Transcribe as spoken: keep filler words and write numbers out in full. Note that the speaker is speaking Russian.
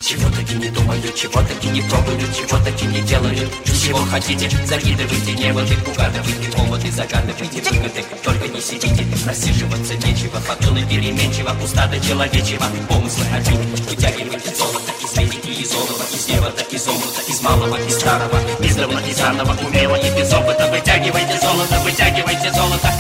Чего таки не думают, чего таки не пробуют, чего таки не делают. Чего хотите, закидывайте неводы, угадывайте поводы, загадывайте выгоды. Только не сидите, рассиживаться нечего, фортуны переменчиво, пуста до человечего. Помыслы один, вытягивайте золото, изведите из золота, из невода, из омута, из малого, из старого, издавна, из заново, умело и без опыта. Вытягивайте золото, вытягивайте золото.